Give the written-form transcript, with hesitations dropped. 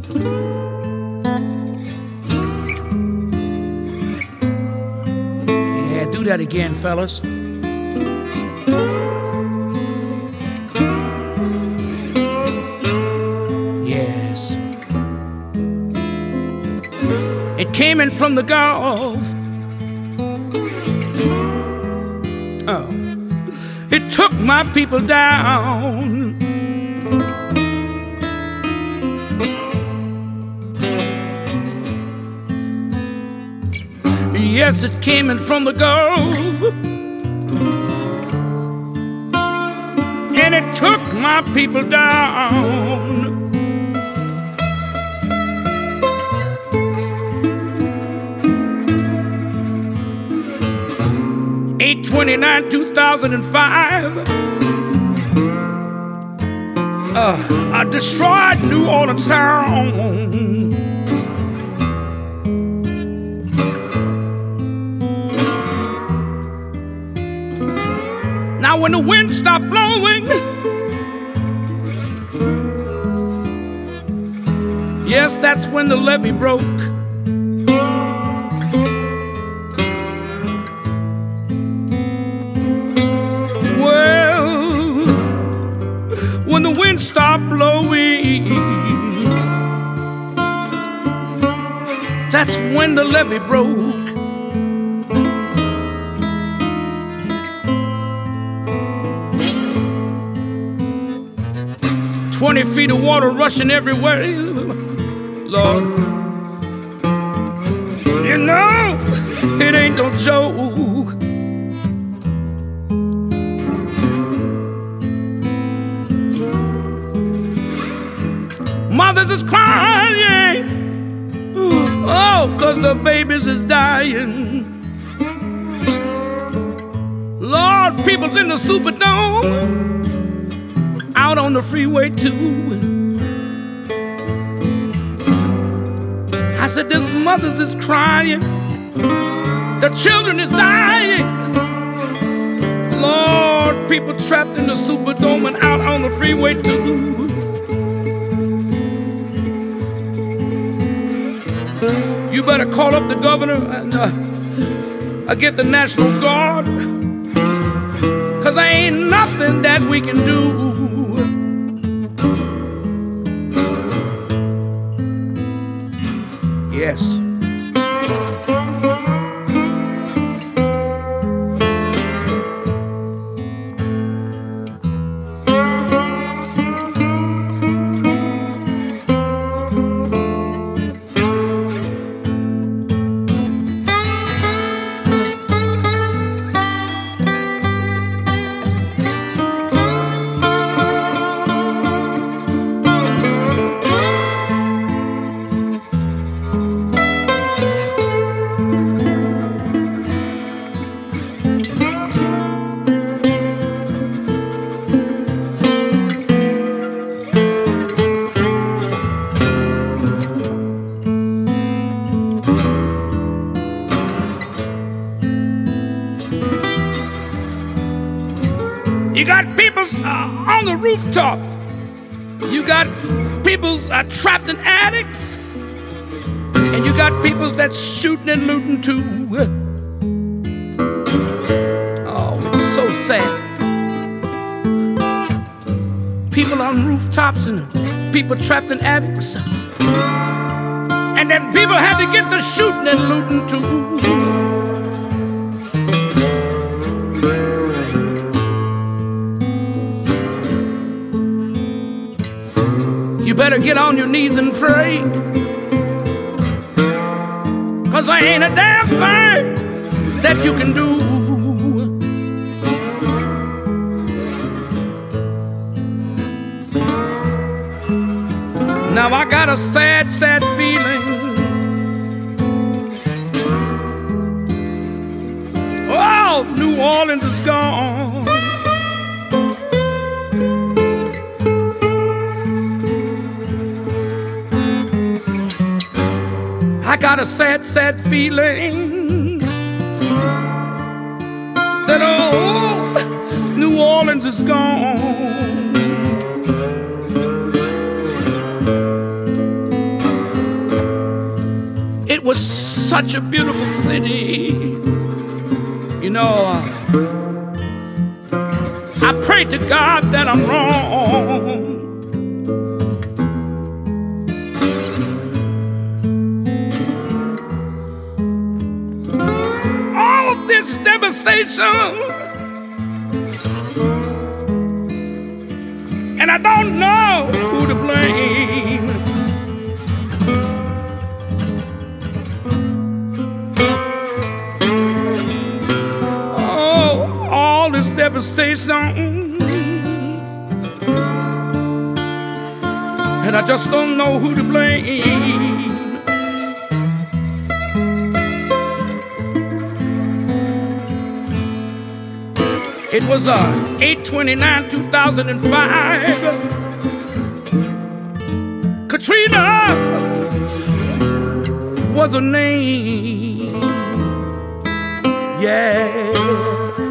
Yeah, do that again, fellas. Yes. It came in from the Gulf. Oh. It took my people down. Yes, it came in from the Gulf, and it took my people down. 8/29/2005, I destroyed New Orleans town. Now when the wind stopped blowing, yes, that's when the levee broke. When the wind stopped blowing, that's when the levee broke. "20 feet of water rushing everywhere, Lord. You know, it ain't no joke. Mothers is crying, oh, 'cause the babies is dying. Lord, people in the Superdome, out on the freeway too. I said, this mothers is crying, the children is dying. Lord, people trapped in the Superdome and out on the freeway too. You better call up the governor and get the National Guard, 'cause there ain't nothing that we can do. Yes. You got peoples on the rooftop. You got peoples trapped in attics. And you got peoples that's shooting and looting too. Oh, it's so sad. People on rooftops and people trapped in attics. And then people had to get to shooting and looting too. You better get on your knees and pray, 'cause there ain't a damn thing that you can do. Now I got a sad, sad feeling. Oh, New Orleans is gone. I got a sad, sad feeling that oh, New Orleans is gone. was such a beautiful city. You know, I pray to God that I'm wrong. All of this devastation, and I don't know who to blame. Oh, all this devastation, and I just don't know who to blame. It was 8/29/2005. Katrina was her name. Yeah.